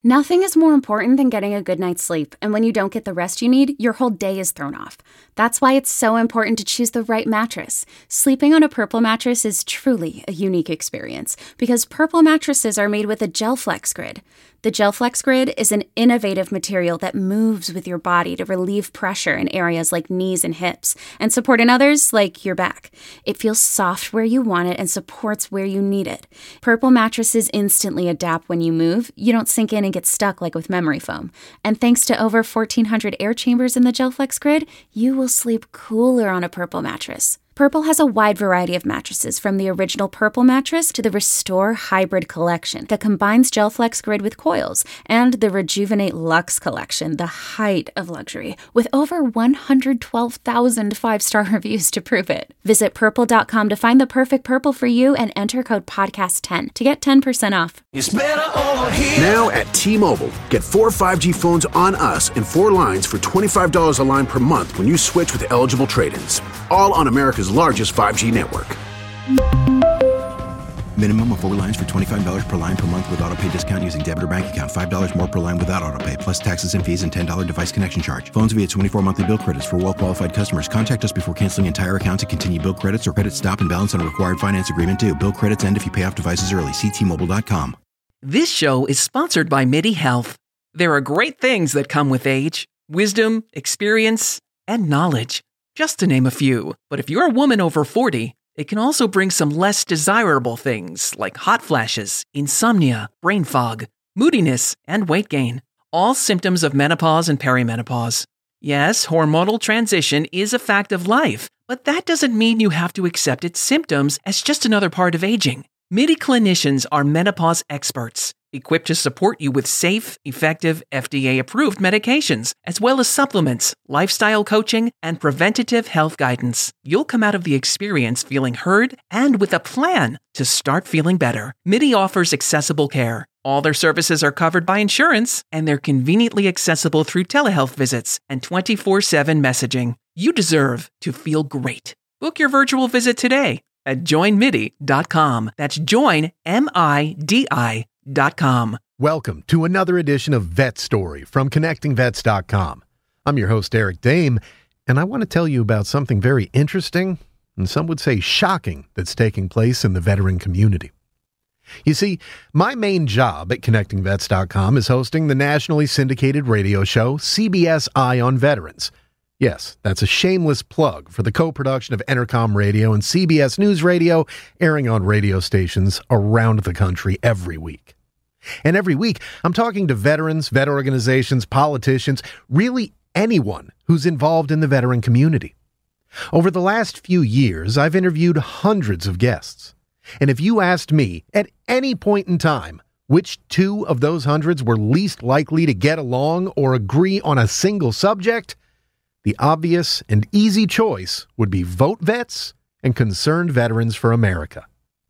Nothing is more important than getting a good night's sleep, and when you don't get the rest you need, your whole day is thrown off. That's why it's so important to choose the right mattress. Sleeping on a Purple mattress is truly a unique experience, because Purple mattresses are made with a GelFlex Grid. The GelFlex Grid is an innovative material that moves with your body to relieve pressure in areas like knees and hips, and support in others like your back. It feels soft where you want it and supports where you need it. Purple mattresses instantly adapt when you move. You don't sink in and get stuck like with memory foam. And thanks to over 1,400 air chambers in the GelFlex Grid, you will sleep cooler on a Purple mattress. Purple has a wide variety of mattresses, from the original Purple mattress to the Restore Hybrid collection that combines GelFlex Grid with coils, and the Rejuvenate Luxe collection, the height of luxury, with over 112,000 five-star reviews to prove it. Visit purple.com to find the perfect Purple for you and enter code podcast10 to get 10% off. It's better over here. Now at T-Mobile, get 4 5G phones on us and 4 lines for $25 a line per month when you switch with eligible trade-ins. All on America's largest 5G network. Minimum of 4 lines for $25 per line per month with autopay discount using debit or bank account. $5 more per line without autopay, plus taxes and fees and $10 device connection charge. Phones via 24 monthly bill credits for well-qualified customers. Contact us before canceling entire account to continue bill credits or credit stop and balance on a required finance agreement due. Bill credits end if you pay off devices early. See T-Mobile.com. This show is sponsored by MIDI Health. There are great things that come with age: wisdom, experience, and knowledge, just to name a few. But if you're a woman over 40, it can also bring some less desirable things like hot flashes, insomnia, brain fog, moodiness, and weight gain. All symptoms of menopause and perimenopause. Yes, hormonal transition is a fact of life, but that doesn't mean you have to accept its symptoms as just another part of aging. MIDI clinicians are menopause experts, equipped to support you with safe, effective, FDA-approved medications, as well as supplements, lifestyle coaching, and preventative health guidance. You'll come out of the experience feeling heard and with a plan to start feeling better. MIDI offers accessible care. All their services are covered by insurance, and they're conveniently accessible through telehealth visits and 24/7 messaging. You deserve to feel great. Book your virtual visit today at joinmidi.com. That's joinmidi.com. Welcome to another edition of Vet Story from ConnectingVets.com. I'm your host, Eric Dame, and I want to tell you about something very interesting, and some would say shocking, that's taking place in the veteran community. You see, my main job at ConnectingVets.com is hosting the nationally syndicated radio show CBS Eye on Veterans. Yes, that's a shameless plug for the co-production of Entercom Radio and CBS News Radio, airing on radio stations around the country every week. And every week, I'm talking to veterans, vet organizations, politicians, really anyone who's involved in the veteran community. Over the last few years, I've interviewed hundreds of guests. And if you asked me at any point in time which 2 of those hundreds were least likely to get along or agree on a single subject, the obvious and easy choice would be Vote Vets and Concerned Veterans for America.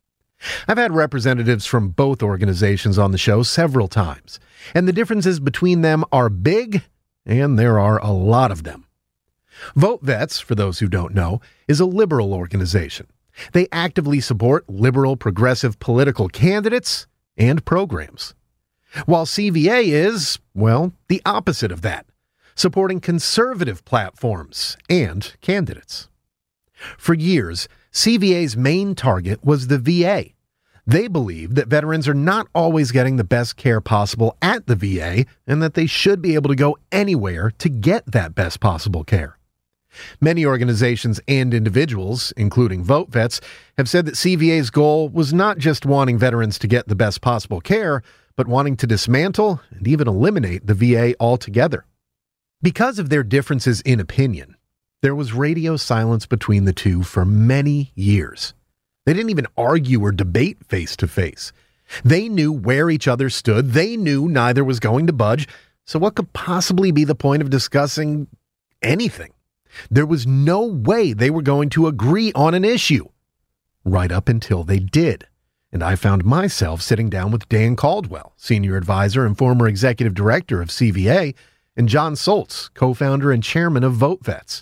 I've had representatives from both organizations on the show several times, and the differences between them are big, and there are a lot of them. Vote Vets, for those who don't know, is a liberal organization. They actively support liberal, progressive political candidates and programs. While CVA is, well, the opposite of that, supporting conservative platforms and candidates. For years, CVA's main target was the VA. They believe that veterans are not always getting the best care possible at the VA and that they should be able to go anywhere to get that best possible care. Many organizations and individuals, including Vote Vets, have said that CVA's goal was not just wanting veterans to get the best possible care, but wanting to dismantle and even eliminate the VA altogether. Because of their differences in opinion, there was radio silence between the two for many years. They didn't even argue or debate face to face. They knew where each other stood. They knew neither was going to budge. So what could possibly be the point of discussing anything? There was no way they were going to agree on an issue. Right up until they did. And I found myself sitting down with Dan Caldwell, senior advisor and former executive director of CVA, and John Soltz, co-founder and chairman of Vote Vets.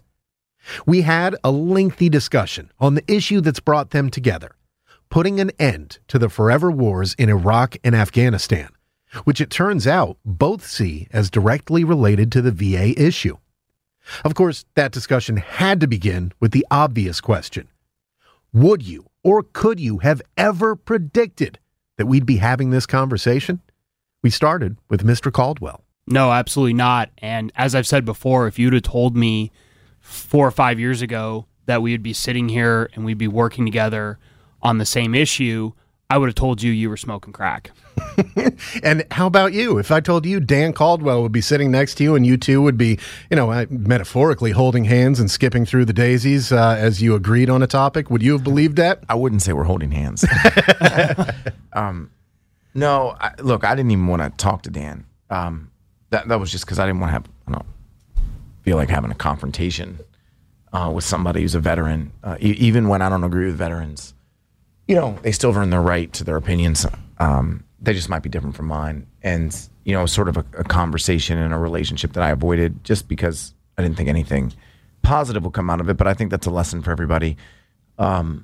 We had a lengthy discussion on the issue that's brought them together, putting an end to the forever wars in Iraq and Afghanistan, which it turns out both see as directly related to the VA issue. Of course, that discussion had to begin with the obvious question. Would you or could you have ever predicted that we'd be having this conversation? We started with Mr. Caldwell. No, absolutely not. And as I've said before, if you'd have told me 4 or 5 years ago that we would be sitting here and we'd be working together on the same issue, I would have told you were smoking crack. And how about you? If I told you Dan Caldwell would be sitting next to you and you two would be, metaphorically holding hands and skipping through the daisies as you agreed on a topic, would you have believed that? I wouldn't say we're holding hands. No, look, I didn't even want to talk to Dan. That was just because I didn't want to feel like having a confrontation with somebody who's a veteran. Even when I don't agree with veterans, they still earn their right to their opinions. They just might be different from mine. And, sort of a conversation and a relationship that I avoided just because I didn't think anything positive would come out of it. But I think that's a lesson for everybody. That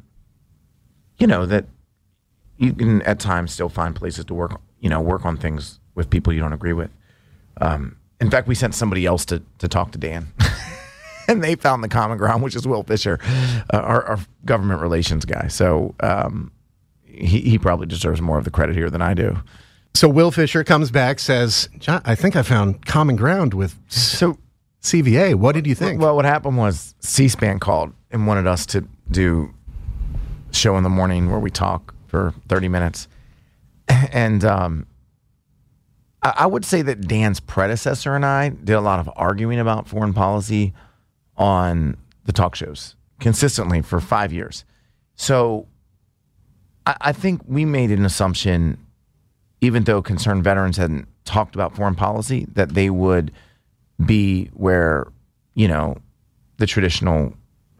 you can at times still find places to work on things with people you don't agree with. In fact, we sent somebody else to talk to Dan. And they found the common ground, which is Will Fisher, our government relations guy. So he probably deserves more of the credit here than I do. So Will Fisher comes back, says, John, I think I found common ground with CVA. What did you think? Well, what happened was C-SPAN called and wanted us to do a show in the morning where we talk for 30 minutes. And I would say that Dan's predecessor and I did a lot of arguing about foreign policy on the talk shows consistently for 5 years. So I think we made an assumption, even though concerned veterans hadn't talked about foreign policy, that they would be where, the traditional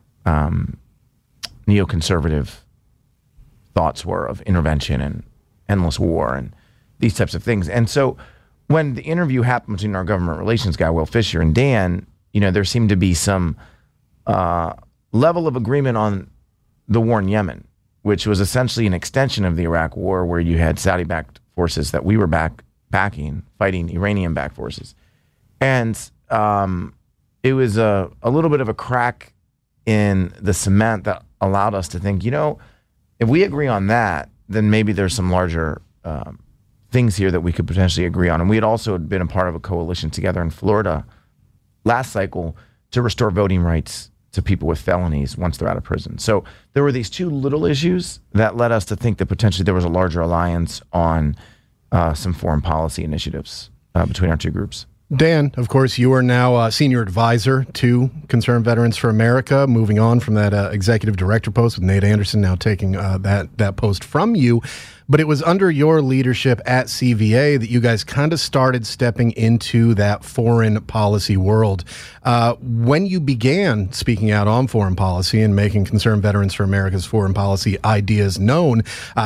neoconservative thoughts were of intervention and endless war and these types of things. And so when the interview happened between our government relations guy, Will Fisher, and Dan, there seemed to be some level of agreement on the war in Yemen, which was essentially an extension of the Iraq war, where you had Saudi-backed forces that we were backing, fighting Iranian-backed forces. And it was a little bit of a crack in the cement that allowed us to think, if we agree on that, then maybe there's some larger things here that we could potentially agree on. And we had also been a part of a coalition together in Florida last cycle to restore voting rights to people with felonies once they're out of prison. So there were these two little issues that led us to think that potentially there was a larger alliance on some foreign policy initiatives between our two groups. Dan, of course, you are now a senior advisor to Concerned Veterans for America, moving on from that executive director post with Nate Anderson now taking that post from you. But it was under your leadership at CVA that you guys kind of started stepping into that foreign policy world. When you began speaking out on foreign policy and making Concerned Veterans for America's foreign policy ideas known,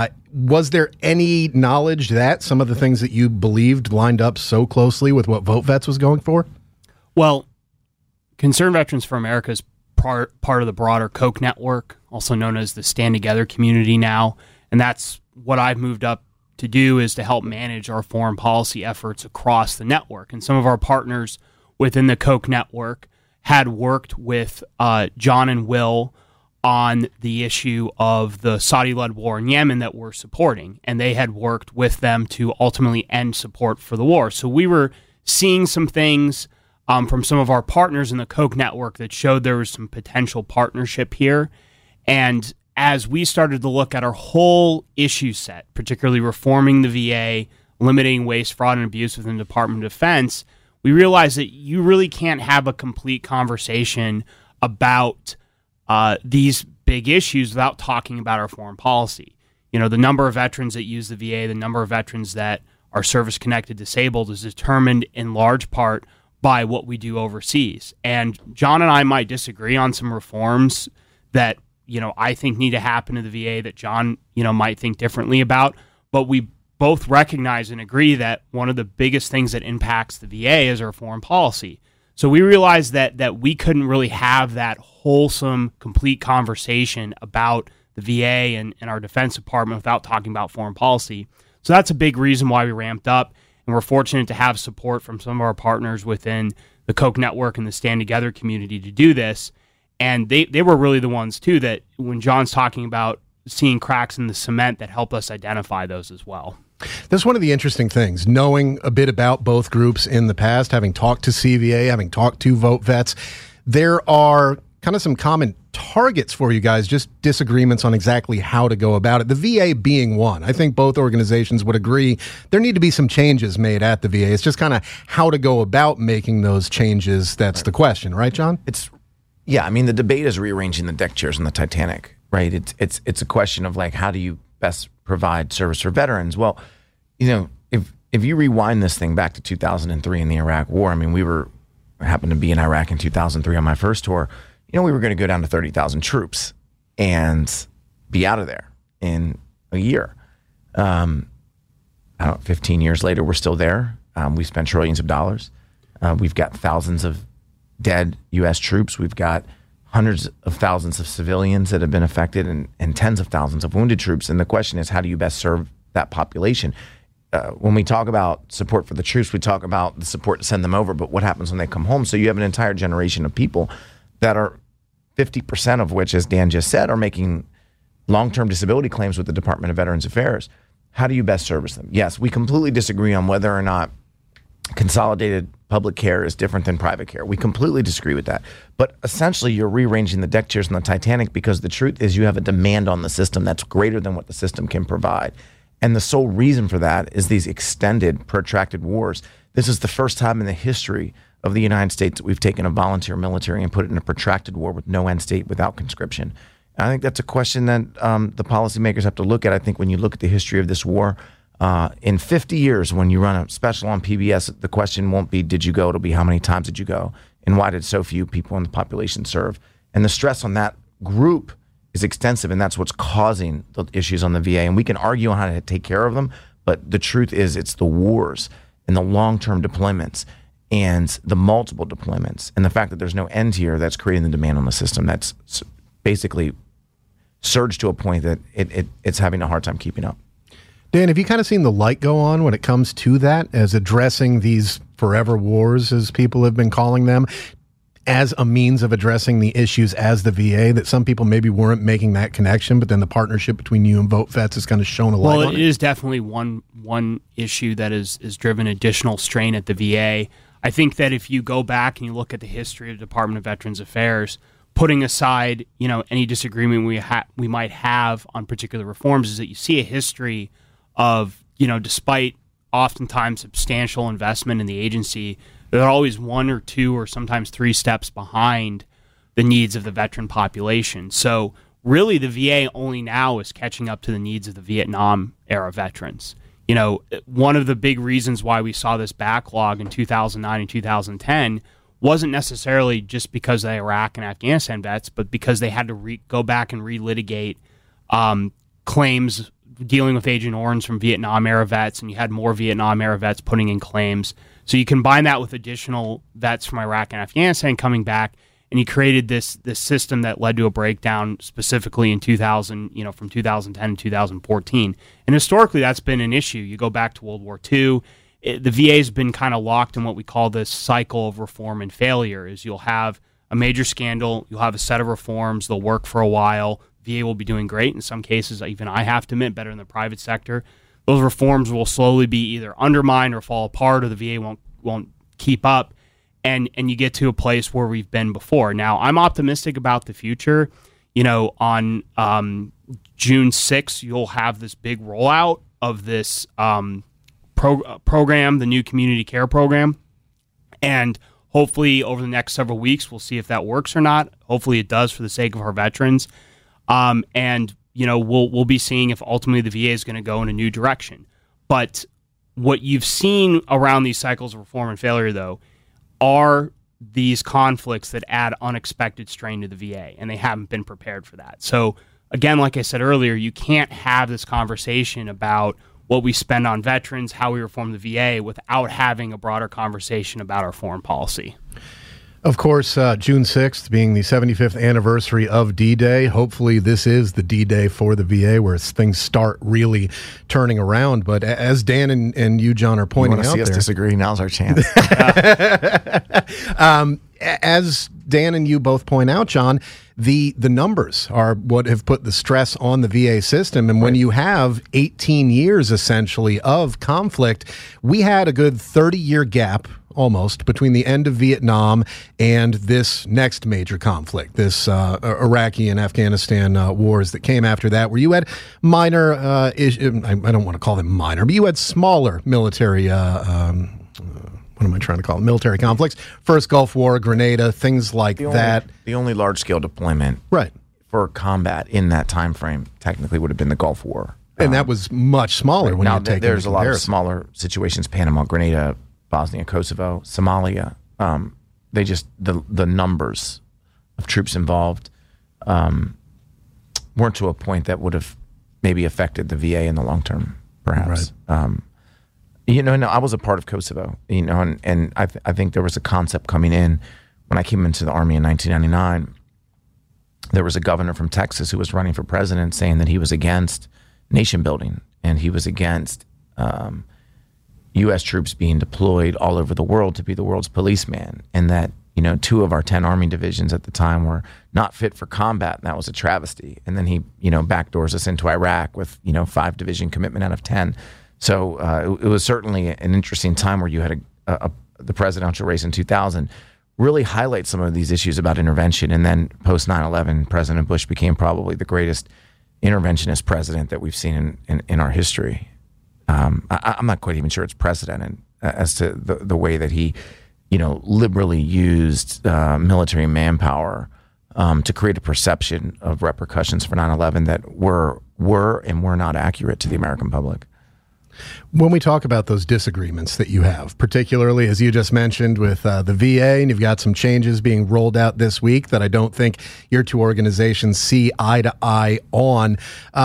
was there any knowledge that some of the things that you believed lined up so closely with what VoteVets was going for? Well, Concerned Veterans for America is part of the broader Koch network, also known as the Stand Together community now. And that's what I've moved up to do, is to help manage our foreign policy efforts across the network. And some of our partners within the Koch network had worked with John and Will on the issue of the Saudi-led war in Yemen that we're supporting, and they had worked with them to ultimately end support for the war. So we were seeing some things from some of our partners in the Koch network that showed there was some potential partnership here. And as we started to look at our whole issue set, particularly reforming the VA, limiting waste, fraud, and abuse within the Department of Defense, we realized that you really can't have a complete conversation about these big issues without talking about our foreign policy. The number of veterans that use the VA, the number of veterans that are service-connected disabled is determined in large part by what we do overseas. And John and I might disagree on some reforms that I think need to happen to the VA that John, might think differently about. But we both recognize and agree that one of the biggest things that impacts the VA is our foreign policy. So we realized that we couldn't really have that wholesome, complete conversation about the VA and our Defense Department without talking about foreign policy. So that's a big reason why we ramped up. And we're fortunate to have support from some of our partners within the Koch network and the Stand Together community to do this. And they were really the ones, too, that when John's talking about seeing cracks in the cement, that helped us identify those as well. That's one of the interesting things, knowing a bit about both groups in the past, having talked to CVA, having talked to Vote Vets. There are kind of some common targets for you guys, just disagreements on exactly how to go about it. The VA being one. I think both organizations would agree there need to be some changes made at the VA. It's just kind of how to go about making those changes. That's the question, right, John? Yeah, I mean, the debate is rearranging the deck chairs on the Titanic, right? It's a question of like, how do you best provide service for veterans? Well, you know, if you rewind this thing back to 2003 in the Iraq War, I mean, happened to be in Iraq in 2003 on my first tour. You know, we were going to go down to 30,000 troops and be out of there in a year. 15 years later, we're still there. We spent trillions of dollars. We've got thousands of dead U.S. troops. We've got hundreds of thousands of civilians that have been affected and tens of thousands of wounded troops. And the question is, how do you best serve that population? When we talk about support for the troops, we talk about the support to send them over, but what happens when they come home? So you have an entire generation of people that are 50% of which, as Dan just said, are making long-term disability claims with the Department of Veterans Affairs. How do you best service them? Yes, we completely disagree on whether or not consolidated public care is different than private care. We completely disagree with that. But essentially, you're rearranging the deck chairs on the Titanic because the truth is you have a demand on the system that's greater than what the system can provide. And the sole reason for that is these extended, protracted wars. This is the first time in the history of the United States that we've taken a volunteer military and put it in a protracted war with no end state, without conscription. And I think that's a question that the policymakers have to look at. I think when you look at the history of this war, in 50 years, when you run a special on PBS, the question won't be, did you go? It'll be, how many times did you go? And why did so few people in the population serve? And the stress on that group is extensive, and that's what's causing the issues on the VA. And we can argue on how to take care of them, but the truth is it's the wars and the long-term deployments and the multiple deployments and the fact that there's no end here that's creating the demand on the system that's basically surged to a point that it's having a hard time keeping up. Dan, have you kind of seen the light go on when it comes to that, as addressing these forever wars, as people have been calling them, as a means of addressing the issues as the VA, that some people maybe weren't making that connection, but then the partnership between you and Vote Vets has kind of shown a light on it? Well, it is definitely one issue that is driven additional strain at the VA. I think that if you go back and you look at the history of the Department of Veterans Affairs, putting aside, you know, any disagreement we might have on particular reforms, is that you see a history of, you know, despite oftentimes substantial investment in the agency, they're always one or two or sometimes three steps behind the needs of the veteran population. So really the VA only now is catching up to the needs of the Vietnam era veterans. You know, one of the big reasons why we saw this backlog in 2009 and 2010 wasn't necessarily just because of the Iraq and Afghanistan vets, but because they had to go back and relitigate claims dealing with Agent Orange from Vietnam era vets, and you had more Vietnam era vets putting in claims. So you combine that with additional vets from Iraq and Afghanistan coming back, and you created this system that led to a breakdown specifically in 2000, you know, from 2010 to 2014. And historically, that's been an issue. You go back to World War II, the VA has been kind of locked in what we call this cycle of reform and failure. Is you'll have a major scandal, you'll have a set of reforms, they'll work for a while, VA will be doing great. In some cases, even I have to admit, better than the private sector. Those reforms will slowly be either undermined or fall apart, or the VA won't keep up, and you get to a place where we've been before. Now, I'm optimistic about the future. You know, on June 6th, you'll have this big rollout of this program, the new community care program, and hopefully over the next several weeks, we'll see if that works or not. Hopefully it does for the sake of our veterans. And, you know, we'll be seeing if ultimately the VA is going to go in a new direction. But what you've seen around these cycles of reform and failure, though, are these conflicts that add unexpected strain to the VA, and they haven't been prepared for that. So, again, like I said earlier, you can't have this conversation about what we spend on veterans, how we reform the VA, without having a broader conversation about our foreign policy. Of course, June 6th being the 75th anniversary of D-Day. Hopefully this is the D-Day for the VA where things start really turning around. But as Dan and you, John, are pointing out there... You want to see us disagree? Now's our chance. As Dan and you both point out, John, the numbers are what have put the stress on the VA system. And when you have 18 years, essentially, of conflict, we had a good 30-year gap almost between the end of Vietnam and this next major conflict, this Iraqi and Afghanistan wars that came after that, where you had minor, I don't want to call them minor, but you had smaller military, what am I trying to call it? Military conflicts. First Gulf War, Grenada, things like that. The only large-scale deployment for combat in that time frame technically would have been the Gulf War. And that was much smaller when now, you take there's a lot of smaller situations, Panama, Grenada, Bosnia, Kosovo, Somalia. They just the numbers of troops involved weren't to a point that would have maybe affected the VA in the long term, perhaps. Right. I was a part of Kosovo, and I think there was a concept coming in when I came into the Army in 1999. There was a governor from Texas who was running for president saying that he was against nation building and he was against U.S. troops being deployed all over the world to be the world's policeman, and that 2 of our 10 Army divisions at the time were not fit for combat, and that was a travesty. And then he backdoors us into Iraq with 5 division commitment out of 10. So it was certainly an interesting time where you had the presidential race in 2000 really highlight some of these issues about intervention, and then post 9/11, President Bush became probably the greatest interventionist president that we've seen in our history. I'm not quite even sure it's precedented as to the way that he, liberally used military manpower to create a perception of repercussions for 9/11 that were not accurate to the American public. When we talk about those disagreements that you have, particularly as you just mentioned with the VA, and you've got some changes being rolled out this week that I don't think your two organizations see eye to eye on.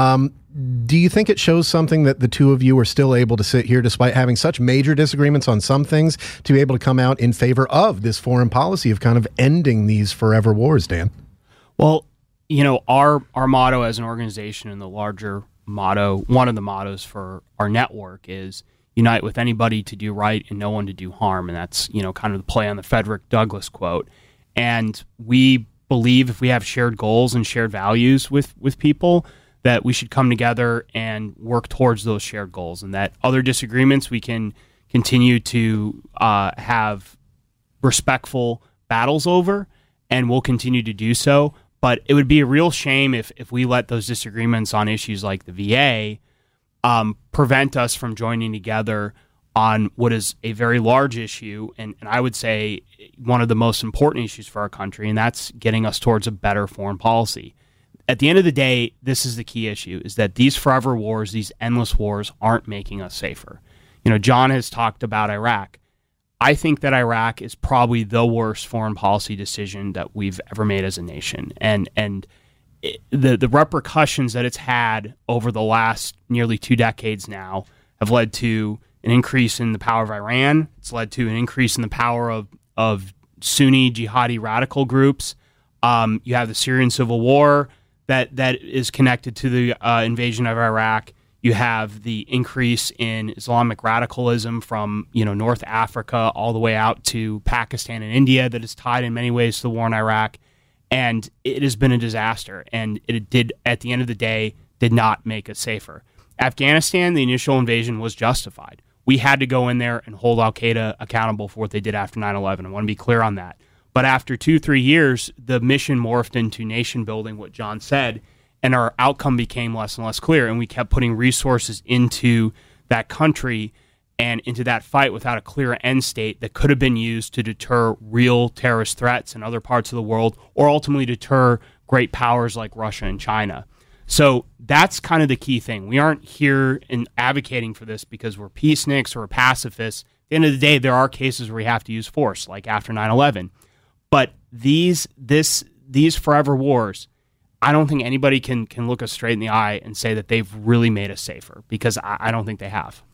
Do you think it shows something that the two of you are still able to sit here despite having such major disagreements on some things to be able to come out in favor of this foreign policy of kind of ending these forever wars, Dan? Well, our motto as an organization and the larger motto, one of the mottos for our network is unite with anybody to do right and no one to do harm. And that's, kind of the play on the Frederick Douglass quote. And we believe if we have shared goals and shared values with people, that we should come together and work towards those shared goals, and that other disagreements we can continue to have respectful battles over, and we'll continue to do so. But it would be a real shame if we let those disagreements on issues like the VA prevent us from joining together on what is a very large issue, and I would say one of the most important issues for our country, and that's getting us towards a better foreign policy. At the end of the day, this is the key issue, is that these forever wars, these endless wars, aren't making us safer. John has talked about Iraq. I think that Iraq is probably the worst foreign policy decision that we've ever made as a nation. And the repercussions that it's had over the last nearly 2 decades now have led to an increase in the power of Iran. It's led to an increase in the power of Sunni jihadi radical groups. You have the Syrian civil war that is connected to the invasion of Iraq. You have the increase in Islamic radicalism from North Africa all the way out to Pakistan and India that is tied in many ways to the war in Iraq. And it has been a disaster. And it did, at the end of the day, did not make us safer. Afghanistan, the initial invasion was justified. We had to go in there and hold al-Qaeda accountable for what they did after 9/11. I want to be clear on that. But after 2-3 years, the mission morphed into nation building, what John said, and our outcome became less and less clear. And we kept putting resources into that country and into that fight without a clear end state that could have been used to deter real terrorist threats in other parts of the world, or ultimately deter great powers like Russia and China. So that's kind of the key thing. We aren't here in advocating for this because we're peaceniks or pacifists. At the end of the day, there are cases where we have to use force, like after 9/11. But these forever wars, I don't think anybody can look us straight in the eye and say that they've really made us safer, because I don't think they have.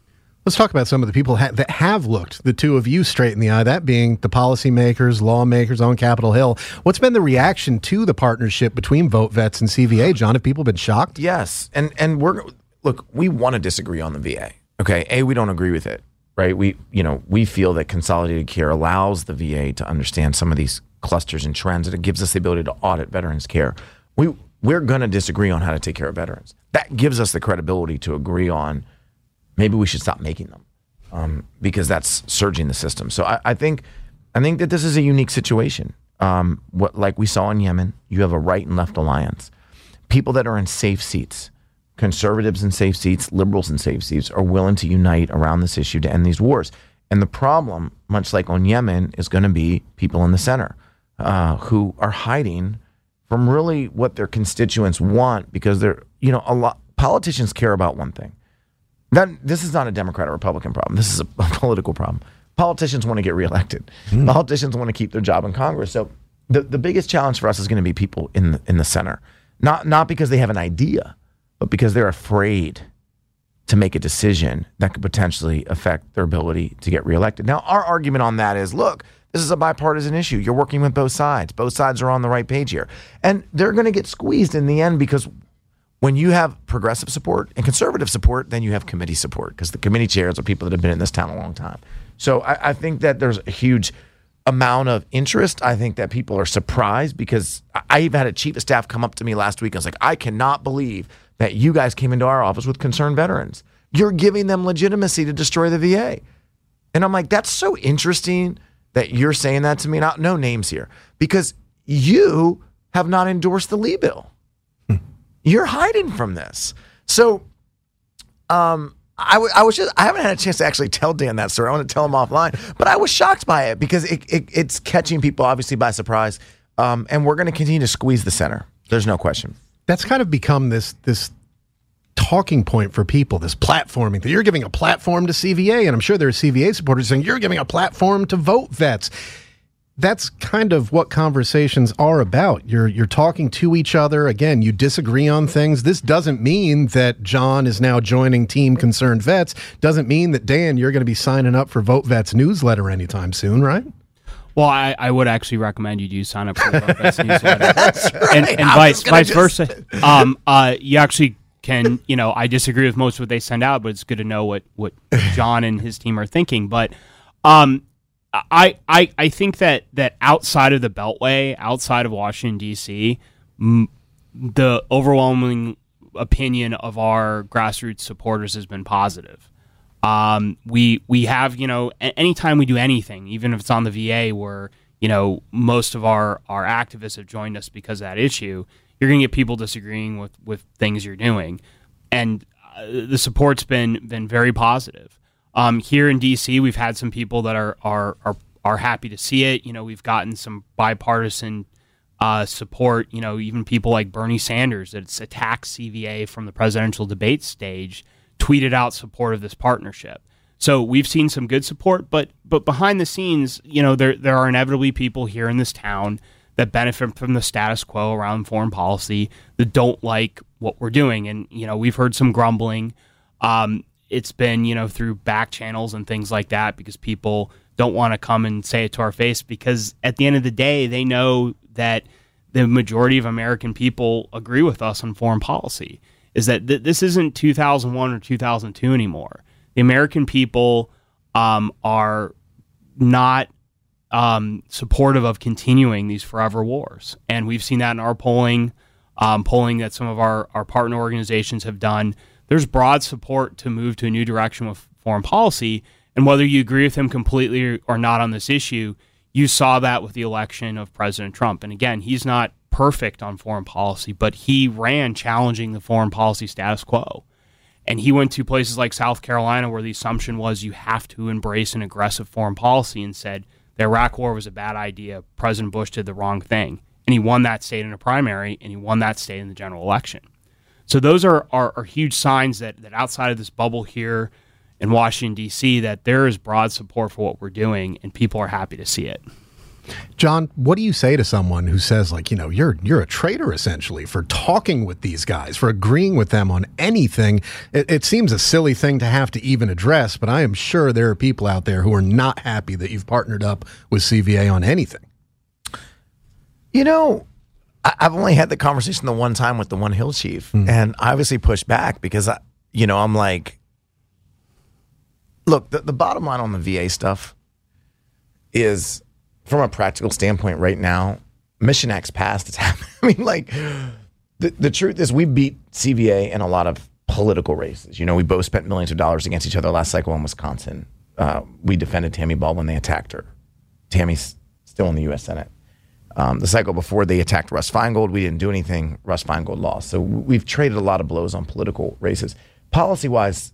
Let's talk about some of the people that have looked the two of you straight in the eye, that being the policymakers, lawmakers on Capitol Hill. What's been the reaction to the partnership between Vote Vets and CVA, John? Have people been shocked? Yes. And we want to disagree on the VA. Okay. We don't agree with it, right? We feel that consolidated care allows the VA to understand some of these clusters and trends, and it gives us the ability to audit veterans care. We're going to disagree on how to take care of veterans. That gives us the credibility to agree on maybe we should stop making them because that's surging the system. So I think that this is a unique situation. Like we saw in Yemen, you have a right and left alliance. People that are in safe seats, conservatives in safe seats, liberals in safe seats, are willing to unite around this issue to end these wars. And the problem, much like on Yemen, is going to be people in the center who are hiding from really what their constituents want, because politicians care about one thing. This is not a Democrat or Republican problem. This is a political problem. Politicians want to get reelected. Politicians want to keep their job in Congress. So the biggest challenge for us is going to be people in the center, not because they have an idea, but because they're afraid to make a decision that could potentially affect their ability to get reelected. Now, our argument on that is, look, this is a bipartisan issue. You're working with both sides. Both sides are on the right page here. And they're going to get squeezed in the end, because when you have progressive support and conservative support, then you have committee support, because the committee chairs are people that have been in this town a long time. So I think that there's a huge amount of interest. I think that people are surprised, because I even had a chief of staff come up to me last week and was like, I cannot believe that you guys came into our office with concerned veterans. You're giving them legitimacy to destroy the VA. And I'm like, that's so interesting that you're saying that to me. No names here, because you have not endorsed the Lee bill. You're hiding from this. So I haven't had a chance to actually tell Dan that story. I want to tell him offline, but I was shocked by it, because it's catching people obviously by surprise. And we're going to continue to squeeze the center. There's no question. That's kind of become this talking point for people, this platforming that you're giving a platform to CVA. And I'm sure there are CVA supporters saying you're giving a platform to Vote Vets. That's kind of what conversations are about. You're talking to each other. Again, you disagree on things. This doesn't mean that John is now joining Team Concerned Vets. Doesn't mean that, Dan, you're going to be signing up for Vote Vets newsletter anytime soon, right? Well, I would actually recommend you do sign up for the Vote Vets newsletter. That's right. And vice versa. You actually can, I disagree with most of what they send out, but it's good to know what John and his team are thinking. But I think that outside of the Beltway, outside of Washington, D.C., the overwhelming opinion of our grassroots supporters has been positive. We have, anytime we do anything, even if it's on the VA where, most of our activists have joined us because of that issue, you're going to get people disagreeing with things you're doing. And the support's been very positive. Here in D.C., we've had some people that are happy to see it. We've gotten some bipartisan support. Even people like Bernie Sanders, that's attacked CVA from the presidential debate stage, tweeted out support of this partnership. So we've seen some good support, but behind the scenes, there are inevitably people here in this town that benefit from the status quo around foreign policy, that don't like what we're doing. And, we've heard some grumbling. It's been, through back channels and things like that, because people don't want to come and say it to our face, because at the end of the day, they know that the majority of American people agree with us on foreign policy, is that this isn't 2001 or 2002 anymore. The American people are not supportive of continuing these forever wars. And we've seen that in our polling that some of our partner organizations have done. There's broad support to move to a new direction with foreign policy. And whether you agree with him completely or not on this issue, you saw that with the election of President Trump. And again, he's not perfect on foreign policy, but he ran challenging the foreign policy status quo. And he went to places like South Carolina, where the assumption was you have to embrace an aggressive foreign policy, and said the Iraq war was a bad idea. President Bush did the wrong thing. And he won that state in a primary, and he won that state in the general election. So those are huge signs that outside of this bubble here in Washington, D.C., that there is broad support for what we're doing, and people are happy to see it. John, what do you say to someone who says, like, you're a traitor essentially for talking with these guys, for agreeing with them on anything? It seems a silly thing to have to even address, but I am sure there are people out there who are not happy that you've partnered up with CVA on anything. I've only had the conversation the one time with the One Hill chief, and I obviously pushed back because, I'm like, look, the bottom line on the VA stuff is, from a practical standpoint right now, Mission Act's passed. It's happening. I mean, like, the truth is we beat CVA in a lot of political races. We both spent millions of dollars against each other last cycle in Wisconsin. We defended Tammy Baldwin when they attacked her. Tammy's still in the U.S. Senate. The cycle before they attacked Russ Feingold, we didn't do anything. Russ Feingold lost. So we've traded a lot of blows on political races. Policy-wise,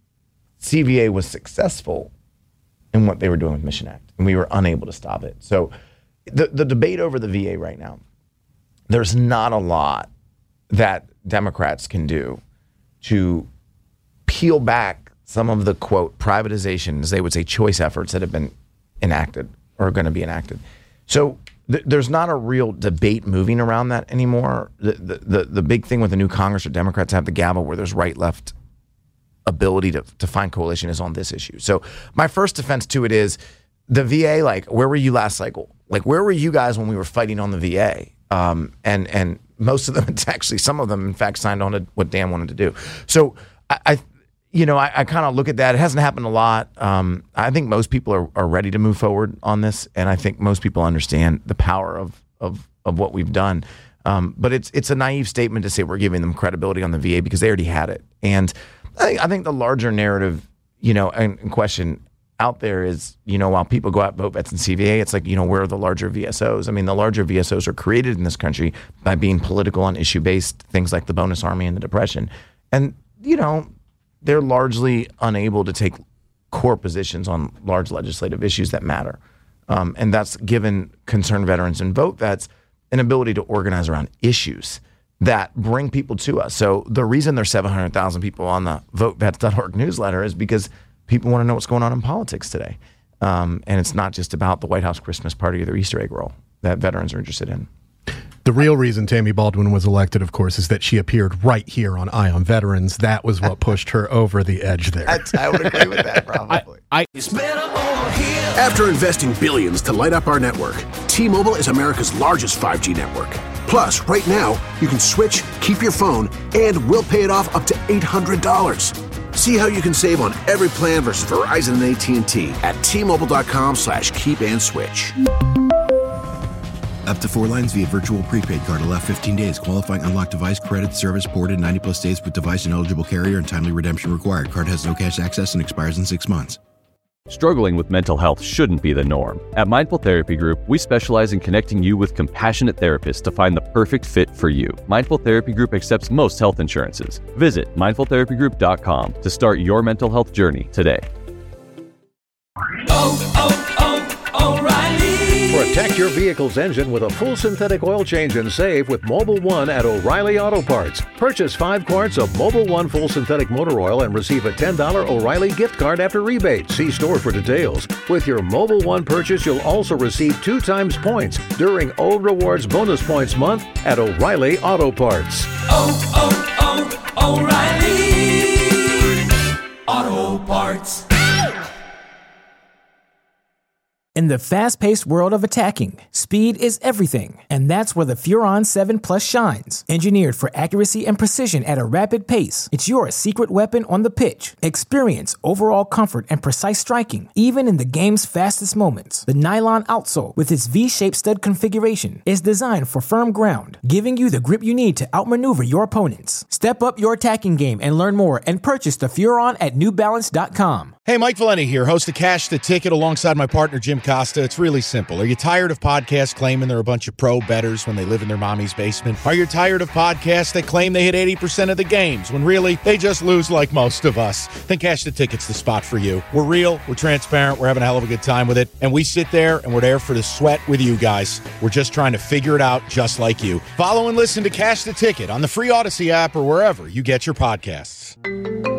CVA was successful in what they were doing with Mission Act, and we were unable to stop it. So the debate over the VA right now, there's not a lot that Democrats can do to peel back some of the, quote, privatizations, they would say choice efforts that have been enacted or are going to be enacted. So there's not a real debate moving around that anymore. The big thing with the new Congress or Democrats have the gavel where there's right-left ability to find coalition is on this issue. So my first defense to it is the VA, like, where were you last cycle? Like, where were you guys when we were fighting on the VA? And most of them, it's actually, some of them, in fact, signed on to what Dan wanted to do. So I kind of look at that. It hasn't happened a lot. I think most people are ready to move forward on this, and I think most people understand the power of what we've done. But it's a naive statement to say we're giving them credibility on the VA because they already had it. And I think the larger narrative, and question out there is, while people go out, vote vets and CVA, it's like, where are the larger VSOs? I mean, the larger VSOs are created in this country by being political and issue-based, things like the Bonus Army and the Depression. And, they're largely unable to take core positions on large legislative issues that matter. And that's given concerned veterans and vote vets an ability to organize around issues that bring people to us. So the reason there's 700,000 people on the votevets.org newsletter is because people want to know what's going on in politics today. And it's not just about the White House Christmas party or their Easter egg roll that veterans are interested in. The real reason Tammy Baldwin was elected, of course, is that she appeared right here on Eye on Veterans. That was what pushed her over the edge there. I would agree with that, probably. After investing billions to light up our network, T-Mobile is America's largest 5G network. Plus, right now, you can switch, keep your phone, and we'll pay it off up to $800. See how you can save on every plan versus Verizon and AT&T at T-Mobile.com/keep-and-switch. Up to 4 lines via virtual prepaid card. Allow 15 days. Qualifying unlocked device credit service ported 90+ days with device and eligible carrier and timely redemption required. Card has no cash access and expires in 6 months. Struggling with mental health shouldn't be the norm. At Mindful Therapy Group, we specialize in connecting you with compassionate therapists to find the perfect fit for you. Mindful Therapy Group accepts most health insurances. Visit mindfultherapygroup.com to start your mental health journey today. O'Reilly. Protect your vehicle's engine with a full synthetic oil change and save with Mobil 1 at O'Reilly Auto Parts. Purchase 5 quarts of Mobil 1 full synthetic motor oil and receive a $10 O'Reilly gift card after rebate. See store for details. With your Mobil 1 purchase, you'll also receive 2 times points during Old Rewards Bonus Points Month at O'Reilly Auto Parts. O'Reilly Auto Parts. In the fast-paced world of attacking, speed is everything, and that's where the Furon 7 Plus shines. Engineered for accuracy and precision at a rapid pace, it's your secret weapon on the pitch. Experience overall comfort and precise striking, even in the game's fastest moments. The nylon outsole, with its V-shaped stud configuration, is designed for firm ground, giving you the grip you need to outmaneuver your opponents. Step up your attacking game and learn more and purchase the Furon at NewBalance.com. Hey, Mike Valenti here, host of Cash the Ticket alongside my partner Jim Costa. It's really simple. Are you tired of podcasts claiming they're a bunch of pro bettors when they live in their mommy's basement? Are you tired of podcasts that claim they hit 80% of the games when really they just lose like most of us? Then Cash the Ticket's the spot for you. We're real, we're transparent, we're having a hell of a good time with it, and we sit there and we're there for the sweat with you guys. We're just trying to figure it out just like you. Follow and listen to Cash the Ticket on the free Odyssey app or wherever you get your podcasts.